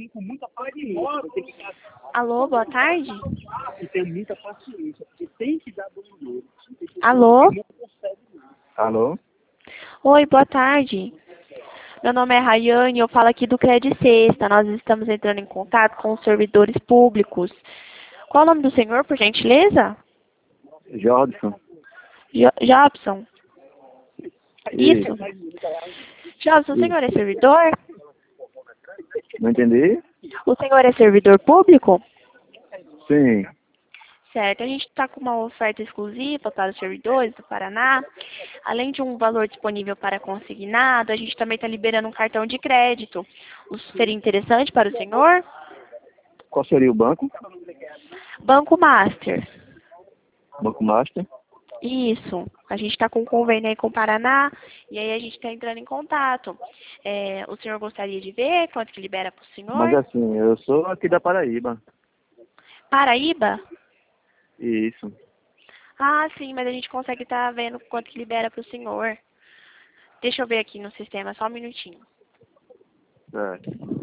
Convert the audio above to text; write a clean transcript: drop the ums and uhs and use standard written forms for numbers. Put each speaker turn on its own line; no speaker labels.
vir com muita paciência. Você tem que ficar...
Alô, boa tarde?
E ter muita paciência, porque tem que dar bom jogo.
Alô?
Alô?
Oi, boa tarde. Meu nome é Rayane e eu falo aqui do Cred Sexta. Nós estamos entrando em contato com os servidores públicos. Qual o nome do senhor, por gentileza?
Jobson.
Jobson. Isso. Jobson, o senhor é servidor?
Não entendi?
O senhor é servidor público?
Sim.
Certo, a gente está com uma oferta exclusiva para os servidores do Paraná. Além de um valor disponível para consignado, a gente também está liberando um cartão de crédito. Isso seria interessante para o senhor?
Qual seria o banco?
Banco Master.
Banco Master?
Isso. A gente está com um convênio aí com o Paraná e aí a gente está entrando em contato. O senhor gostaria de ver quanto que libera para o senhor?
Mas assim, eu sou aqui da Paraíba.
Paraíba?
Isso.
Ah, sim, mas a gente consegue estar vendo quanto que libera para o senhor. Deixa eu ver aqui no sistema, só um minutinho.
Certo.